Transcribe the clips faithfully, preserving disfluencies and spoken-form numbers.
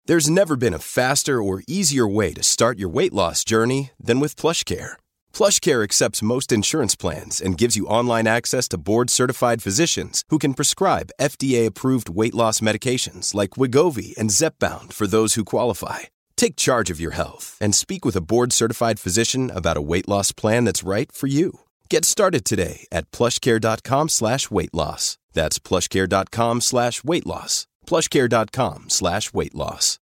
There's never been a faster or easier way to start your weight loss journey than with PlushCare. PlushCare accepts most insurance plans and gives you online access to board-certified physicians who can prescribe F D A-approved weight loss medications like Wegovy and Zepbound for those who qualify. Take charge of your health and speak with a board-certified physician about a weight loss plan that's right for you. Get started today at plushcare.com slash weight loss. That's plushcare.com slash weight loss. plushcare.com slash weight loss.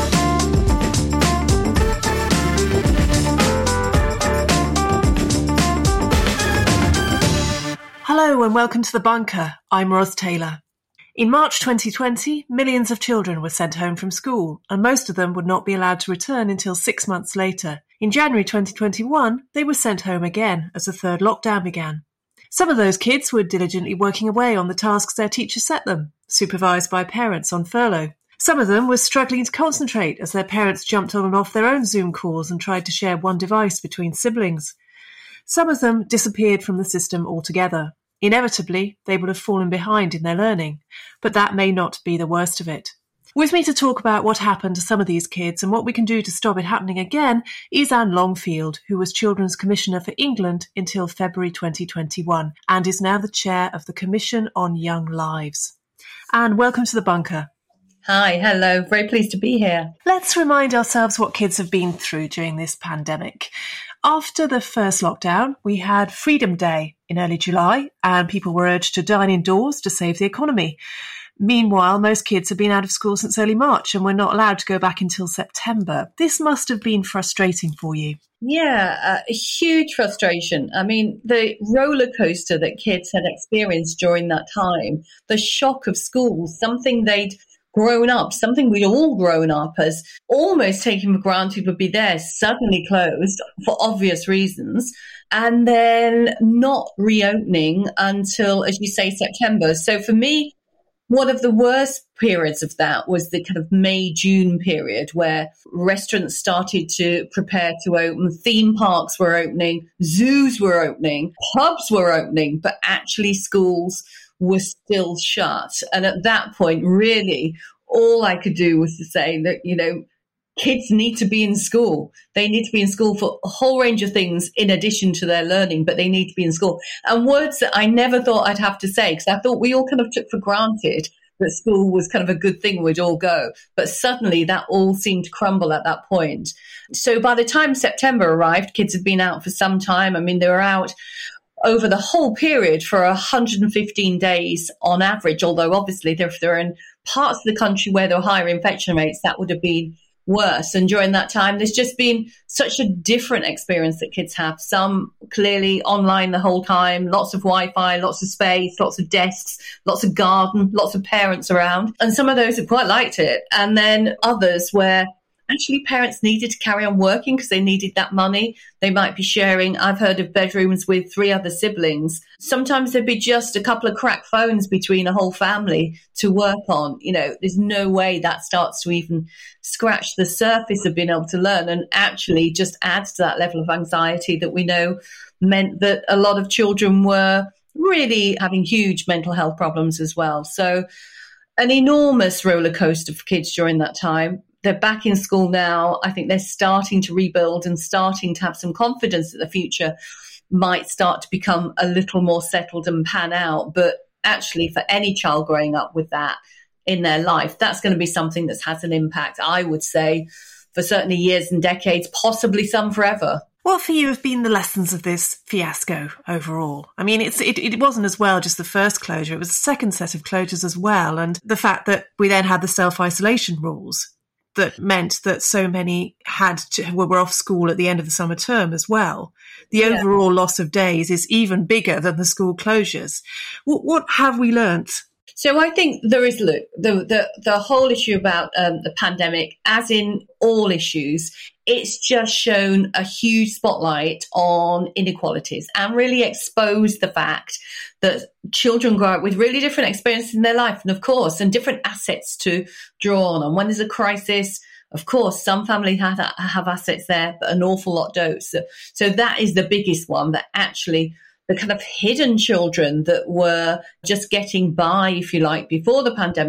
Hello and welcome to The Bunker. I'm Ros Taylor. In March twenty twenty, millions of children were sent home from school, and most of them would not be allowed to return until six months later. In January twenty twenty-one, they were sent home again as the third lockdown began. Some of those kids were diligently working away on the tasks their teachers set them, supervised by parents on furlough. Some of them were struggling to concentrate as their parents jumped on and off their own Zoom calls and tried to share one device between siblings. Some of them disappeared from the system altogether. Inevitably, they would have fallen behind in their learning, but that may not be the worst of it. With me to talk about what happened to some of these kids and what we can do to stop it happening again is Anne Longfield, who was Children's Commissioner for England until February twenty twenty-one and is now the chair of the Commission on Young Lives. Anne, welcome to The Bunker. Hi, hello. Very pleased to be here. Let's remind ourselves what kids have been through during this pandemic. After the first lockdown, we had Freedom Day in early July, and people were urged to dine indoors to save the economy. Meanwhile, most kids have been out of school since early March and were not allowed to go back until September. This must have been frustrating for you. Yeah, uh, a huge frustration. I mean, the roller coaster that kids had experienced during that time, the shock of school, something they'd grown up, something we'd all grown up as almost taken for granted would be there, suddenly closed for obvious reasons, and then not reopening until, as you say, September. So for me, one of the worst periods of that was the kind of May, June period where restaurants started to prepare to open, theme parks were opening, zoos were opening, pubs were opening, but actually schools were still shut. And at that point, really, all I could do was to say that, you know, kids need to be in school. They need to be in school for a whole range of things in addition to their learning, but they need to be in school. And words that I never thought I'd have to say, because I thought we all kind of took for granted that school was kind of a good thing, we'd all go. But suddenly that all seemed to crumble at that point. So by the time September arrived, kids had been out for some time. I mean, they were out over the whole period for one hundred fifteen days on average, although obviously if they're in parts of the country where there are higher infection rates, that would have been worse. And during that time, there's just been such a different experience that kids have. Some clearly online the whole time, lots of Wi-Fi, lots of space, lots of desks, lots of garden, lots of parents around. And some of those have quite liked it. And then others where actually parents needed to carry on working because they needed that money. They might be sharing, I've heard of bedrooms with three other siblings. Sometimes there'd be just a couple of cracked phones between a whole family to work on. You know, there's no way that starts to even scratch the surface of being able to learn, and actually just adds to that level of anxiety that we know meant that a lot of children were really having huge mental health problems as well. So an enormous roller coaster for kids during that time. They're back in school now. I think they're starting to rebuild and starting to have some confidence that the future might start to become a little more settled and pan out. But actually, for any child growing up with that in their life, that's going to be something that has an impact, I would say, for certainly years and decades, possibly some forever. What for you have been the lessons of this fiasco overall? I mean, it's, it, it wasn't as well just the first closure. It was the second set of closures as well. And the fact that we then had the self-isolation rules that meant that so many had to, were off school at the end of the summer term as well. The yeah. overall loss of days is even bigger than the school closures. What, what have we learnt? So I think there is, look, the the, the whole issue about um, the pandemic, as in all issues, it's just shown a huge spotlight on inequalities and really exposed the fact that children grow up with really different experiences in their life, and of course, and different assets to draw on. And when there's a crisis, of course, some families have, have assets there, but an awful lot don't. So, so that is the biggest one, that actually the kind of hidden children that were just getting by, if you like, before the pandemic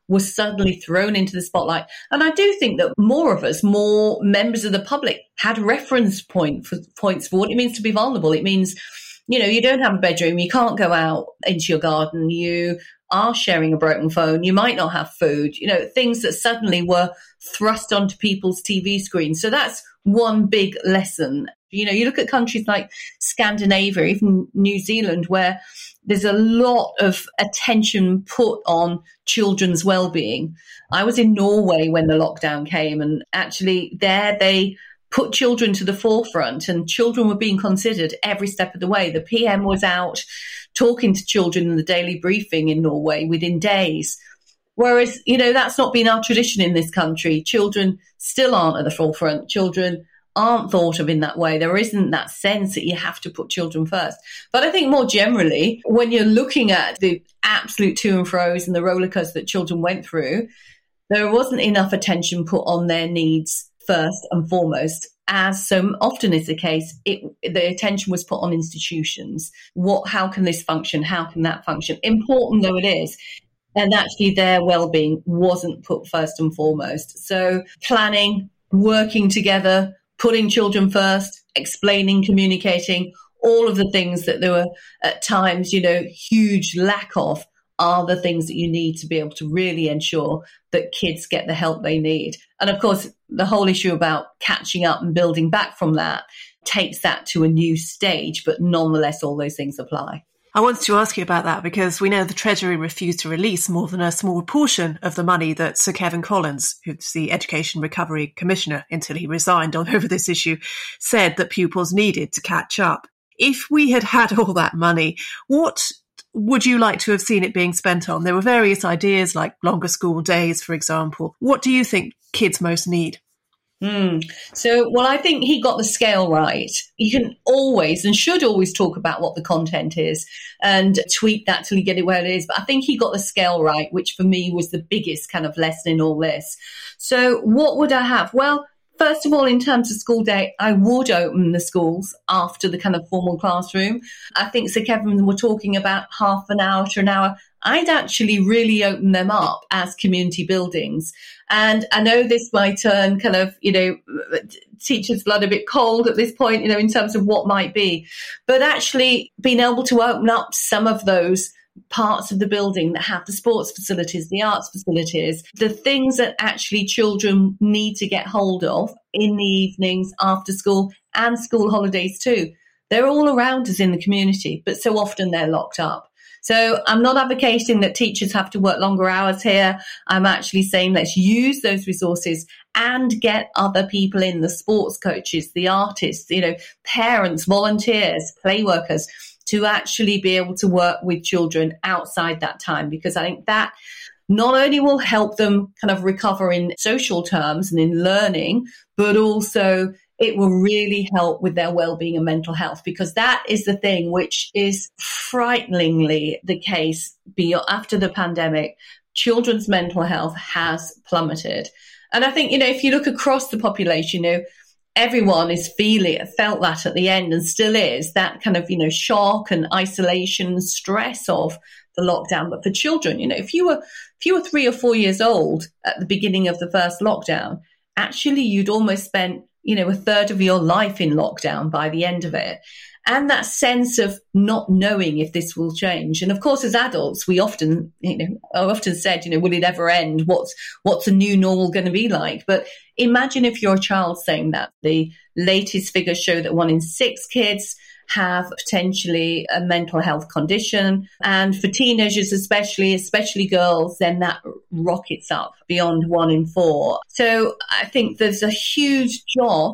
was suddenly thrown into the spotlight. And I do think that more of us, more members of the public, had reference point for, points for what it means to be vulnerable. It means, you know, you don't have a bedroom, you can't go out into your garden, you are sharing a broken phone, you might not have food, you know, things that suddenly were thrust onto people's T V screens. So that's one big lesson. You know, you look at countries like Scandinavia, even New Zealand, where there's a lot of attention put on children's well-being. I was in Norway when the lockdown came, and actually there they put children to the forefront, and children were being considered every step of the way. The P M was out talking to children in the daily briefing in Norway within days. Whereas, you know, that's not been our tradition in this country. Children still aren't at the forefront. Children aren't thought of in that way. There isn't that sense that you have to put children first. But I think more generally, when you're looking at the absolute to and fro's and the roller coaster that children went through, there wasn't enough attention put on their needs first and foremost. As so often is the case, it, the attention was put on institutions. What, how can this function? How can that function? Important though it is. And actually their well-being wasn't put first and foremost. So planning, working together, putting children first, explaining, communicating, all of the things that there were at times, you know, huge lack of are the things that you need to be able to really ensure that kids get the help they need. And of course, the whole issue about catching up and building back from that takes that to a new stage, but nonetheless, all those things apply. I wanted to ask you about that because we know the Treasury refused to release more than a small portion of the money that Sir Kevin Collins, who's the Education Recovery Commissioner until he resigned on over this issue, said that pupils needed to catch up. If we had had all that money, what would you like to have seen it being spent on? There were various ideas like longer school days, for example. What do you think kids most need? Mm. So, well, I think he got the scale right. You can always and should always talk about what the content is and tweak that till you get it where it is. But I think he got the scale right, which for me was the biggest kind of lesson in all this. So what would I have? Well, first of all, in terms of school day, I would open the schools after the kind of formal classroom. I think Sir Kevin were talking about half an hour to an hour. I'd actually really open them up as community buildings. And I know this might turn kind of, you know, teachers' blood a bit cold at this point, you know, in terms of what might be. But actually being able to open up some of those parts of the building that have the sports facilities, the arts facilities, the things that actually children need to get hold of in the evenings, after school and school holidays too. They're all around us in the community, but so often they're locked up. So I'm not advocating that teachers have to work longer hours here. I'm actually saying let's use those resources and get other people in, the sports coaches, the artists, you know, parents, volunteers, play workers, to actually be able to work with children outside that time, because I think that not only will help them kind of recover in social terms and in learning, but also it will really help with their well-being and mental health, because that is the thing which is frighteningly the case after the pandemic. Children's mental health has plummeted. And I think, you know, if you look across the population, you know, everyone is feeling, felt that at the end and still is, that kind of, you know, shock and isolation, stress of the lockdown. But for children, you know, if you were, if you were three or four years old at the beginning of the first lockdown, actually you'd almost spent, you know, a third of your life in lockdown by the end of it. And that sense of not knowing if this will change. And of course, as adults, we often, you know, I often said, you know, will it ever end? What's, what's a new normal going to be like? But imagine if you're a child saying that. The latest figures show that one in six kids have potentially a mental health condition. And for teenagers, especially, especially girls, then that rockets up beyond one in four. So I think there's a huge job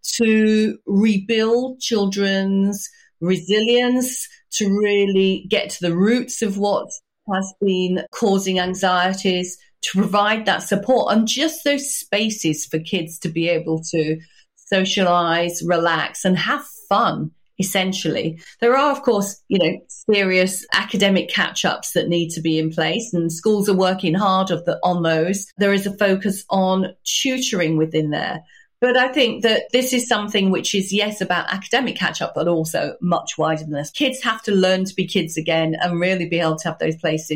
to rebuild children's resilience, to really get to the roots of what has been causing anxieties, to provide that support and just those spaces for kids to be able to socialize, relax, and have fun. Essentially, there are, of course, you know, serious academic catch-ups that need to be in place, and schools are working hard of the, on those. There is a focus on tutoring within there. But I think that this is something which is, yes, about academic catch-up, but also much wider than this. Kids have to learn to be kids again and really be able to have those places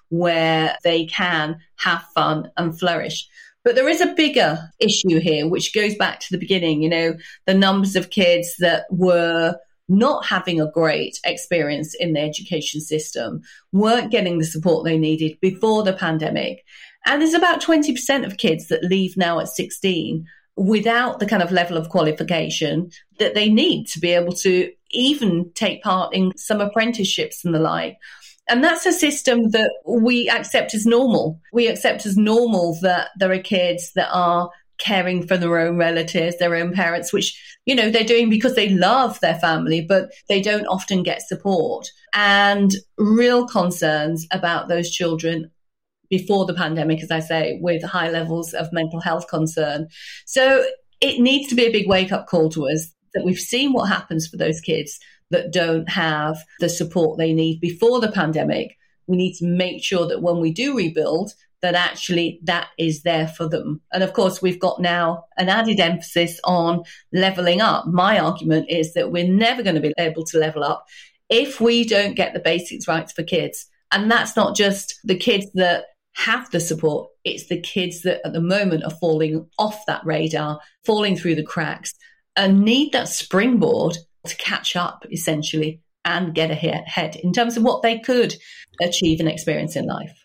where they can have fun and flourish. But there is a bigger issue here, which goes back to the beginning, you know, the numbers of kids that were not having a great experience in the education system, weren't getting the support they needed before the pandemic. And there's about twenty percent of kids that leave now at sixteen without the kind of level of qualification that they need to be able to even take part in some apprenticeships and the like. And that's a system that we accept as normal. We accept as normal that there are kids that are caring for their own relatives, their own parents, which, you know, they're doing because they love their family, but they don't often get support. And real concerns about those children before the pandemic, as I say, with high levels of mental health concern. So it needs to be a big wake-up call to us that we've seen what happens for those kids that don't have the support they need before the pandemic. We need to make sure that when we do rebuild, that actually that is there for them. And of course, we've got now an added emphasis on levelling up. My argument is that we're never going to be able to level up if we don't get the basics right for kids. And that's not just the kids that have the support, it's the kids that at the moment are falling off that radar, falling through the cracks, and need that springboard to catch up, essentially, and get ahead in terms of what they could achieve and experience in life.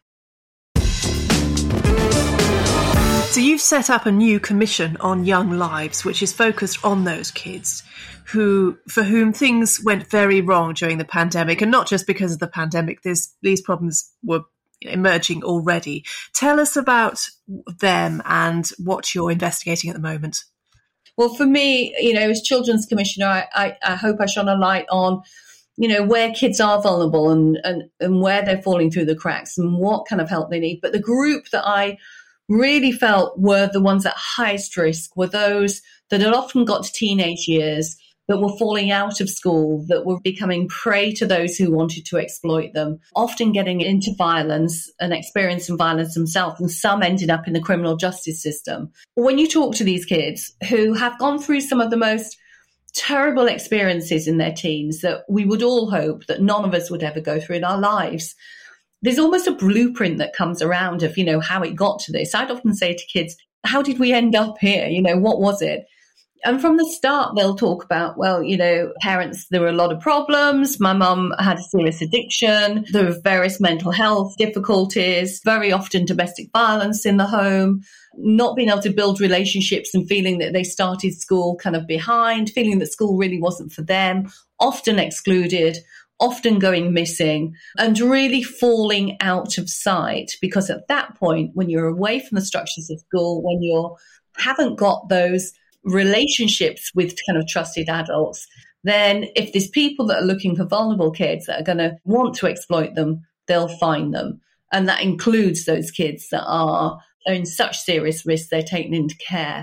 So you've set up a new commission on Young Lives, which is focused on those kids who, for whom things went very wrong during the pandemic, and not just because of the pandemic. This, these problems were emerging already. Tell us about them and what you're investigating at the moment. Well, for me, you know, as Children's Commissioner, I, I, I hope I shone a light on, you know, where kids are vulnerable and, and, and where they're falling through the cracks and what kind of help they need. But the group that I really felt were the ones at highest risk were those that had often got to teenage years, that were falling out of school, that were becoming prey to those who wanted to exploit them, often getting into violence and experiencing violence themselves, and some ended up in the criminal justice system. When you talk to these kids who have gone through some of the most terrible experiences in their teens that we would all hope that none of us would ever go through in our lives, there's almost a blueprint that comes around of, you know, how it got to this. I'd often say to kids, how did we end up here? You know, what was it? And from the start, they'll talk about, well, you know, parents, there were a lot of problems. My mum had a serious addiction. There were various mental health difficulties, very often domestic violence in the home, not being able to build relationships and feeling that they started school kind of behind, feeling that school really wasn't for them, often excluded, often going missing, and really falling out of sight. Because at that point, when you're away from the structures of school, when you haven't got those relationships with kind of trusted adults, then if there's people that are looking for vulnerable kids that are going to want to exploit them, they'll find them. And that includes those kids that are in such serious risk they're taken into care.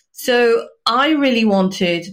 So I really wanted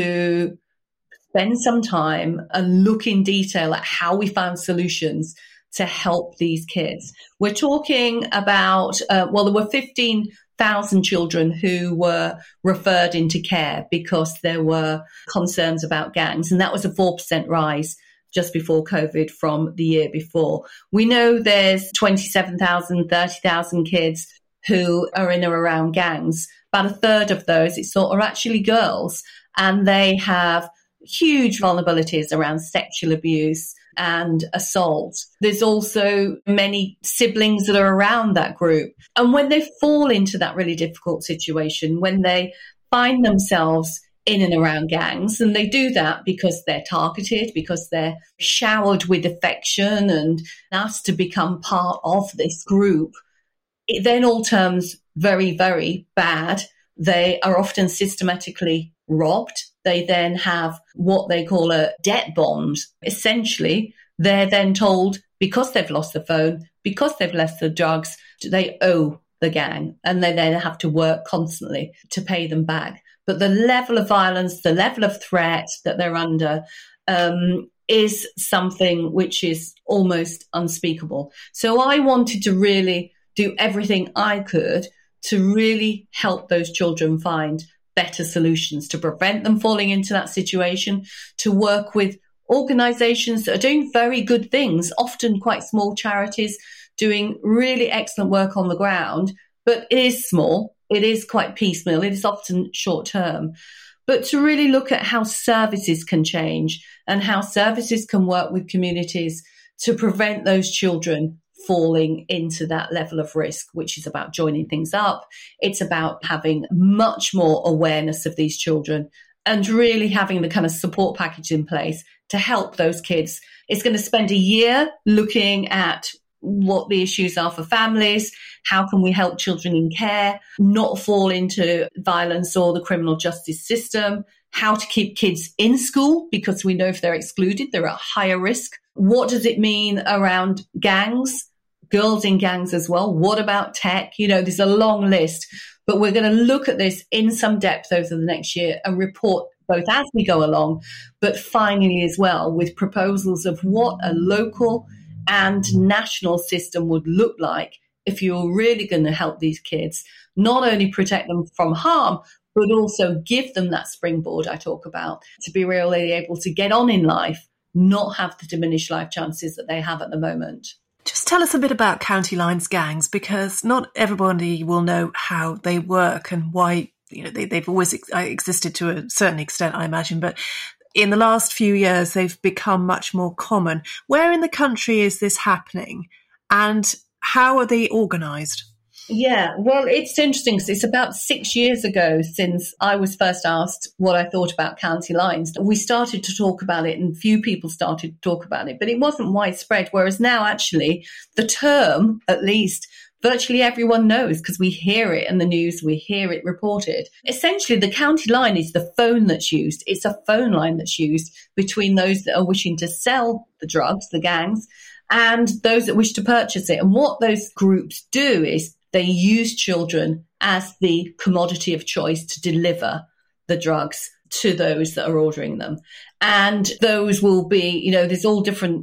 to spend some time and look in detail at how we found solutions to help these kids. We're talking about, uh, well, there were fifteen thousand children who were referred into care because there were concerns about gangs. And that was a four percent rise just before COVID from the year before. We know there's twenty-seven thousand, thirty thousand kids who are in or around gangs. About a third of those, it's thought, are actually girls. And they have huge vulnerabilities around sexual abuse and assault. There's also many siblings that are around that group. And when they fall into that really difficult situation, when they find themselves in and around gangs, and they do that because they're targeted, because they're showered with affection and asked to become part of this group, it then all turns very, very bad. They are often systematically robbed. They then have what they call a debt bond. Essentially, they're then told, because they've lost the phone, because they've left the drugs, they owe the gang, and they then have to work constantly to pay them back. But the level of violence, the level of threat that they're under um, is something which is almost unspeakable. So I wanted to really do everything I could to really help those children find better solutions, to prevent them falling into that situation, to work with organisations that are doing very good things, often quite small charities, doing really excellent work on the ground, but it is small. It is quite piecemeal. It is often short term. But to really look at how services can change and how services can work with communities to prevent those children falling into that level of risk, which is about joining things up. It's about having much more awareness of these children and really having the kind of support package in place to help those kids. It's going to spend a year looking at what the issues are for families, how can we help children in care not fall into violence or the criminal justice system, how to keep kids in school, because we know if they're excluded, they're at higher risk. What does it mean around gangs, girls in gangs as well? What about tech? You know, there's a long list, but we're going to look at this in some depth over the next year and report both as we go along, but finally as well with proposals of what a local and national system would look like if you're really going to help these kids, not only protect them from harm, but also give them that springboard I talk about to be really able to get on in life, not have the diminished life chances that they have at the moment. Just tell us a bit about County Lines gangs, because not everybody will know how they work and why, you know, they, they've always ex- existed to a certain extent, I imagine, but in the last few years, they've become much more common. Where in the country is this happening and how are they organised? Yeah, well, it's interesting because it's about six years ago since I was first asked what I thought about County Lines. We started to talk about it and few people started to talk about it, but it wasn't widespread, whereas now actually the term, at least, virtually everyone knows because we hear it in the news, we hear it reported. Essentially, the county line is the phone that's used. It's a phone line that's used between those that are wishing to sell the drugs, the gangs, and those that wish to purchase it. And what those groups do is they use children as the commodity of choice to deliver the drugs to those that are ordering them. And those will be, you know, there's all different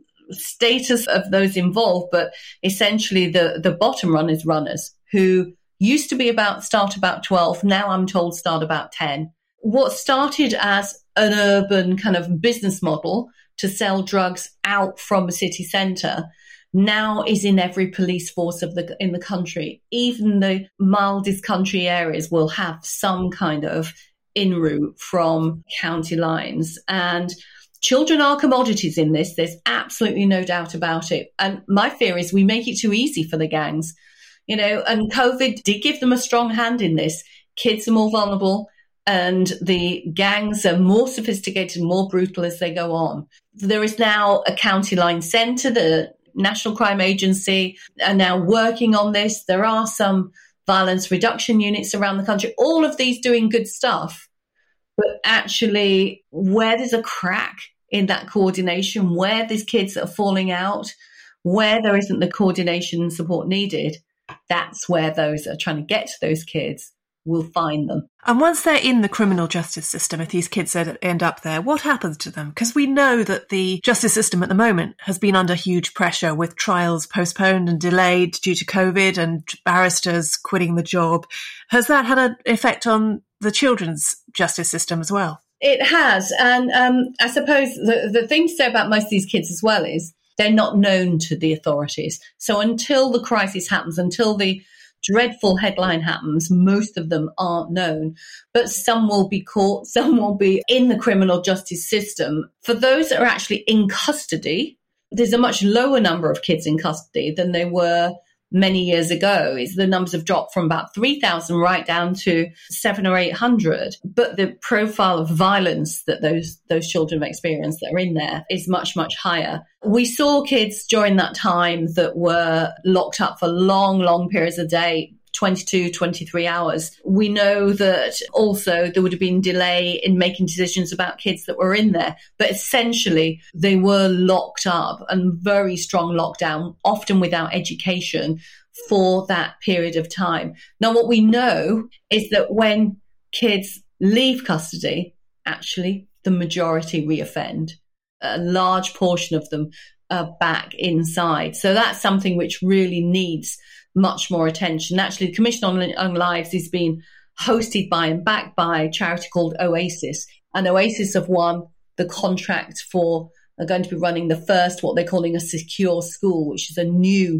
status of those involved, but essentially the, the bottom run is runners who used to be about start about twelve. Now I'm told start about ten. What started as an urban kind of business model to sell drugs out from a city centre now is in every police force of the in the country. Even the mildest country areas will have some kind of en route from County Lines. And children are commodities in this. There's absolutely no doubt about it. And my fear is we make it too easy for the gangs, you know, and COVID did give them a strong hand in this. Kids are more vulnerable and the gangs are more sophisticated, more brutal as they go on. There is now a County Line Centre, the National Crime Agency are now working on this. There are some violence reduction units around the country, all of these doing good stuff. But actually, where there's a crack in that coordination, where these kids are falling out, where there isn't the coordination and support needed, that's where those that are trying to get to those kids will find them. And once they're in the criminal justice system, if these kids end up there, what happens to them? Because we know that the justice system at the moment has been under huge pressure with trials postponed and delayed due to COVID and barristers quitting the job. Has that had an effect on the children's justice system as well? It has. And um, I suppose the, the thing to say about most of these kids as well is they're not known to the authorities. So until the crisis happens, until the dreadful headline happens, most of them aren't known. But some will be caught, some will be in the criminal justice system. For those that are actually in custody, there's a much lower number of kids in custody than they were many years ago. Is the numbers have dropped from about three thousand right down to seven or eight hundred. But the profile of violence that those those children have experienced that are in there is much, much higher. We saw kids during that time that were locked up for long, long periods of day, twenty-two, twenty-three hours. We know that also there would have been delay in making decisions about kids that were in there. But essentially, they were locked up and very strong lockdown, often without education for that period of time. Now, what we know is that when kids leave custody, actually, the majority reoffend. A large portion of them are back inside. So that's something which really needs much more attention. Actually, the Commission on Young Lives is being hosted by and backed by a charity called Oasis. And Oasis have won the contract for, are going to be running the first, what they're calling a secure school, which is a new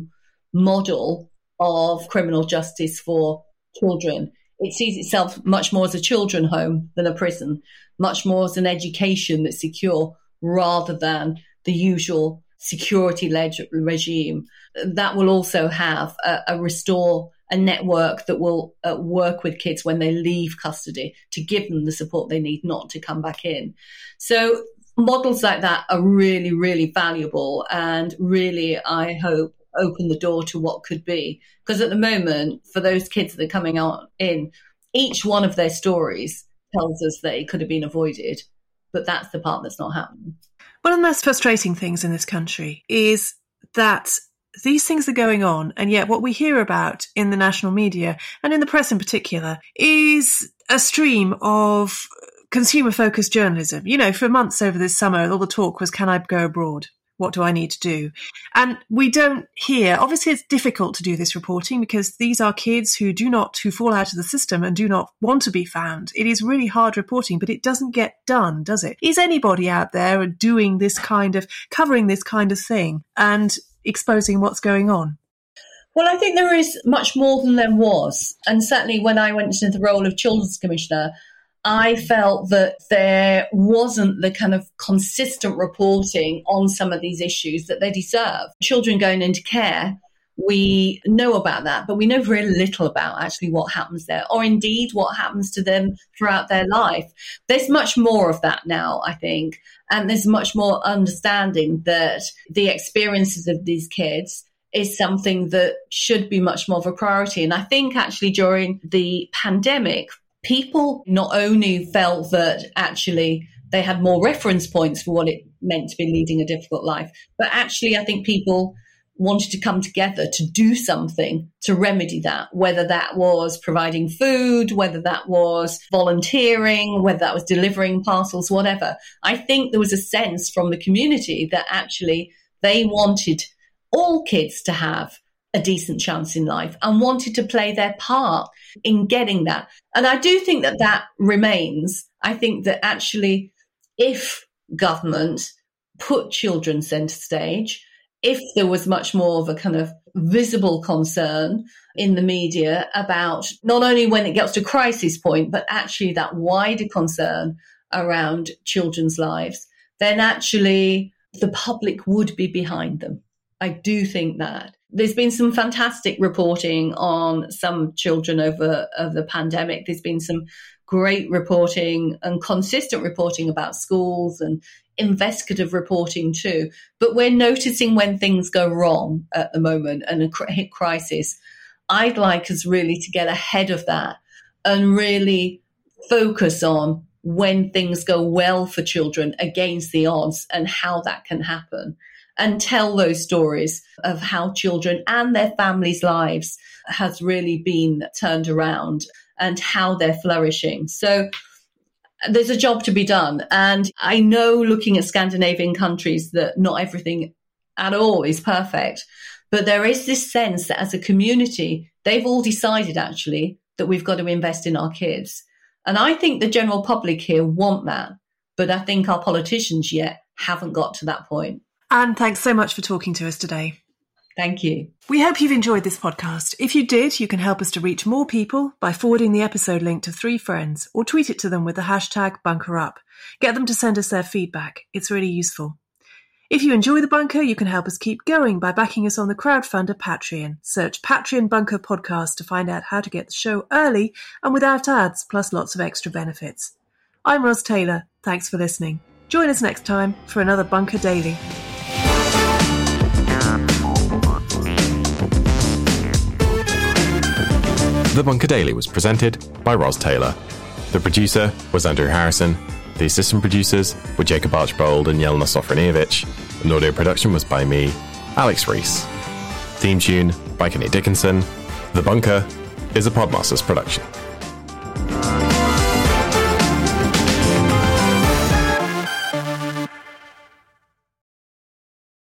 model of criminal justice for children. It sees itself much more as a children home than a prison, much more as an education that's secure rather than the usual security-led regime. That will also have a, a restore a network that will uh, work with kids when they leave custody to give them the support they need not to come back in. So models like that are really, really valuable and really, I hope, open the door to what could be. Because at the moment, for those kids that are coming out in, each one of their stories tells us that it could have been avoided. But that's the part that's not happening. One of the most frustrating things in this country is that these things are going on, and yet what we hear about in the national media, and in the press in particular, is a stream of consumer-focused journalism. You know, for months over this summer, all the talk was, can I go abroad? What do I need to do? And we don't hear, obviously it's difficult to do this reporting because these are kids who do not, who fall out of the system and do not want to be found. It is really hard reporting, but it doesn't get done, does it? Is anybody out there doing this kind of, covering this kind of thing and exposing what's going on? Well, I think there is much more than there was. And certainly when I went into the role of Children's Commissioner, I felt that there wasn't the kind of consistent reporting on some of these issues that they deserve. Children going into care, we know about that, but we know very little about actually what happens there, or indeed what happens to them throughout their life. There's much more of that now, I think, and there's much more understanding that the experiences of these kids is something that should be much more of a priority. And I think actually during the pandemic, people not only felt that actually they had more reference points for what it meant to be leading a difficult life, but actually I think people wanted to come together to do something to remedy that, whether that was providing food, whether that was volunteering, whether that was delivering parcels, whatever. I think there was a sense from the community that actually they wanted all kids to have a decent chance in life and wanted to play their part in getting that. And I do think that that remains. I think that actually if government put children centre stage, if there was much more of a kind of visible concern in the media about not only when it gets to crisis point, but actually that wider concern around children's lives, then actually the public would be behind them. I do think that. There's been some fantastic reporting on some children over, over the pandemic. There's been some great reporting and consistent reporting about schools and investigative reporting too. But we're noticing when things go wrong at the moment and a hit crisis. I'd like us really to get ahead of that and really focus on when things go well for children against the odds and how that can happen. And tell those stories of how children and their families' lives has really been turned around and how they're flourishing. So there's a job to be done. And I know looking at Scandinavian countries that not everything at all is perfect, but there is this sense that as a community, they've all decided actually that we've got to invest in our kids. And I think the general public here want that, but I think our politicians yet haven't got to that point. Anne, thanks so much for talking to us today. Thank you. We hope you've enjoyed this podcast. If you did, you can help us to reach more people by forwarding the episode link to three friends or tweet it to them with the hashtag BunkerUp. Get them to send us their feedback. It's really useful. If you enjoy The Bunker, you can help us keep going by backing us on the crowdfunder Patreon. Search Patreon Bunker Podcast to find out how to get the show early and without ads, plus lots of extra benefits. I'm Ros Taylor. Thanks for listening. Join us next time for another Bunker Daily. The Bunker Daily was presented by Ros Taylor. The producer was Andrew Harrison. The assistant producers were Jacob Archbold and Jelena Sofronijevic. And audio production was by me, Alex Rees. Theme tune by Kenny Dickinson. The Bunker is a Podmasters production.